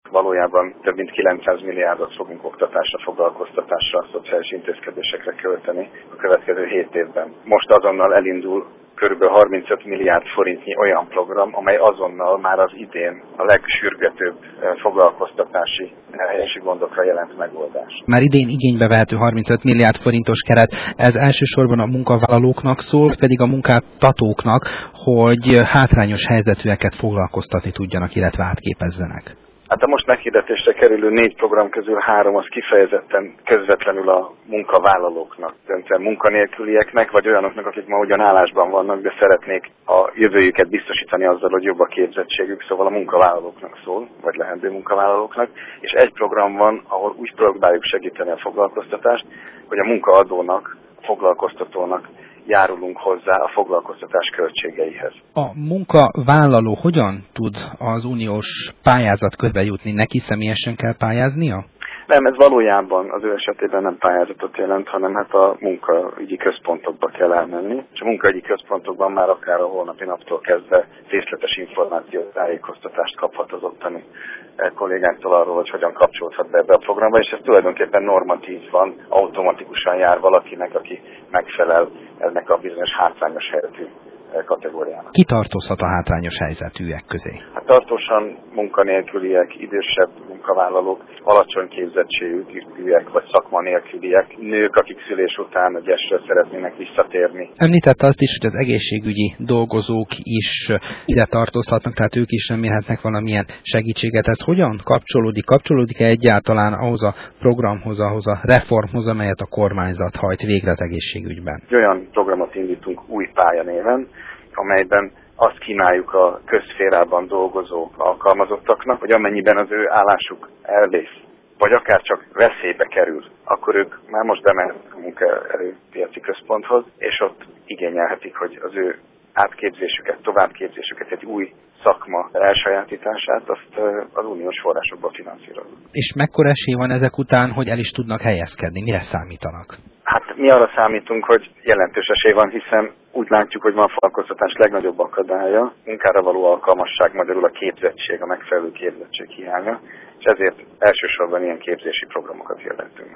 Valójában több mint 900 milliárdot fogunk oktatásra, foglalkoztatásra, szociális intézkedésekre költeni a következő 7 évben. Most azonnal elindul kb. 35 milliárd forintnyi olyan program, amely azonnal már az idén a legsürgetőbb foglalkoztatási elhelyezési gondokra jelent megoldást. Már idén igénybe vehető 35 milliárd forintos keret, ez elsősorban a munkavállalóknak szól, pedig a munkáltatóknak, hogy hátrányos helyzetűeket foglalkoztatni tudjanak, illetve átképezzenek. Hát a most meghirdetésre kerülő 4 program közül 3 az kifejezetten közvetlenül a munkavállalóknak, döntően munkanélkülieknek, vagy olyanoknak, akik ma ugyan állásban vannak, de szeretnék a jövőjüket biztosítani azzal, hogy jobb a képzettségük, szóval a munkavállalóknak szól, vagy leendő munkavállalóknak, és egy program van, ahol úgy próbáljuk segíteni a foglalkoztatást, hogy a munkaadónak, a foglalkoztatónak járulunk hozzá a foglalkoztatás költségeihez. A munkavállaló hogyan tud az uniós pályázat közbe jutni? Neki személyesen kell pályáznia? Nem, ez valójában az ő esetében nem pályázatot jelent, hanem hát a munkaügyi központokba kell elmenni. És a munkaügyi központokban már akár a holnapi naptól kezdve részletes információt, tájékoztatást kaphat az ottani kollégáktól arról, hogy hogyan kapcsolódhat be ebbe a programba, és ez tulajdonképpen normatív van, automatikusan jár valakinek, aki megfelel ennek a bizonyos hátrányos helyzetű kategóriának. Ki tartozhat a hátrányos helyzetűek közé? Hát tartósan munkanélküliek, idősebb munkavállalók, alacsony képzettségűek vagy szakma nélküliek, nők, akik szülés után egy esről szeretnének visszatérni. Említette azt is, hogy az egészségügyi dolgozók is ide tartozhatnak, tehát ők is remélhetnek valamilyen segítséget. Ez hogyan kapcsolódik? Kapcsolódik-e egyáltalán ahhoz a programhoz, ahhoz a reformhoz, amelyet a kormányzat hajt végre az egészségügyben? Olyan programot indítunk új pályanéven, amelyben azt kínáljuk a közszférában dolgozó alkalmazottaknak, hogy amennyiben az ő állásuk elvész, vagy akár csak veszélybe kerül, akkor ők már most bemennek a munkaerőpiaci központhoz, és ott igényelhetik, hogy az ő átképzésüket, továbbképzésüket, egy új szakma elsajátítását, azt az uniós forrásokból finanszírozunk. És mekkora esély van ezek után, hogy el is tudnak helyezkedni? Mire számítanak? Hát mi arra számítunk, hogy jelentős esély van, hiszen úgy látjuk, hogy ma a foglalkoztatás legnagyobb akadálya, munkára való alkalmasság, magyarul a képzettség, a megfelelő képzettség hiánya, és ezért elsősorban ilyen képzési programokat hirdetünk.